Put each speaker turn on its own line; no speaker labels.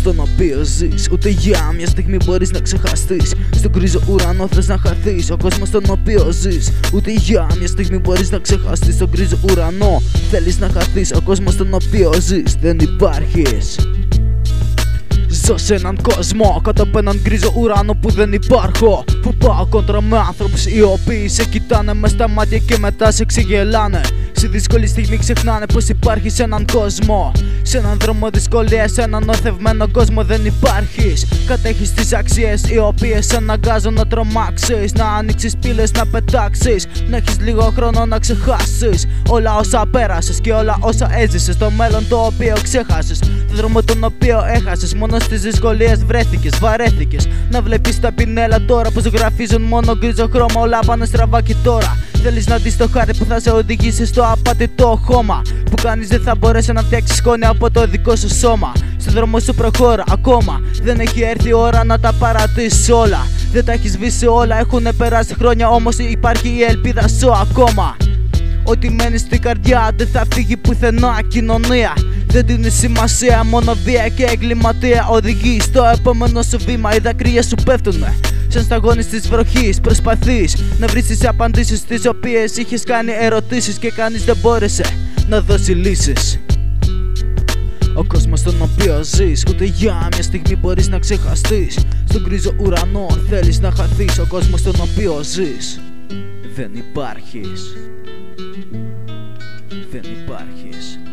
στον οποίο ζεις, ούτε για μια στιγμή μπορείς να ξεχαστείς. Στον γκρίζο ουρανό θες να χαθείς. Ο κόσμος στον οποίο ζεις, ούτε για μια στιγμή μπορείς να ξεχαστείς. Στον γκρίζο ουρανό θέλεις να χαθείς. Ο κόσμος στον οποίο ζεις, δεν υπάρχεις. Ζω σε έναν κόσμο κάτω από έναν γκρίζο ουρανό που δεν υπάρχω. Που πάω κόντρα με άνθρωπους οι οποίοι σε κοιτάνε μες στα μάτια και μετά σε ξεγελάνε. Σε δύσκολη στιγμή ξεχνάνε πως υπάρχει σε έναν κόσμο. Σε έναν δρόμο δυσκολίας, σε έναν οθευμένο κόσμο δεν υπάρχεις. Κατέχεις τις αξίες οι οποίες σε αναγκάζουν να τρομάξεις. Να ανοίξεις πύλες, να πετάξεις. Να έχεις λίγο χρόνο να ξεχάσεις όλα όσα πέρασες και όλα όσα έζησες. Το μέλλον το οποίο ξέχασες, το δρόμο τον οποίο έχασες. Μόνο στις δυσκολίες βρέθηκες, βαρέθηκες. Να βλέπεις τα πινέλα τώρα πως γραφίζουν μόνο γκρίζο χρώμα. Όλα πάνε στραβά και τώρα θέλεις να δεις το χάρτη που θα σε οδηγήσει στο απατητό χώμα. Που κανείς δεν θα μπορέσει να φτιάξει σκόνη από το δικό σου σώμα. Στον δρόμο σου προχώρα ακόμα. Δεν έχει έρθει η ώρα να τα παρατήσεις όλα. Δεν τα έχεις σβήσει όλα, έχουνε περάσει χρόνια. Όμως υπάρχει η ελπίδα σου ακόμα. Ό,τι μένει στην καρδιά δεν θα φύγει πουθενά. Κοινωνία δεν δίνει σημασία, μόνο βία και εγκληματία οδηγεί στο επόμενο σου βήμα. Οι δάκρυες σου πέφτουνε σαν σταγόνες της βροχής. Προσπαθείς να βρεις τις απαντήσεις τις οποίες είχες κάνει ερωτήσεις και κανείς δεν μπόρεσε να δώσει λύσεις. Ο κόσμος στον οποίο ζεις, ούτε για μια στιγμή μπορείς να ξεχαστείς. Στον γκρίζο ουρανό θέλεις να χαθείς. Ο κόσμος στον οποίο ζεις, δεν υπάρχεις. Δεν υπάρχεις.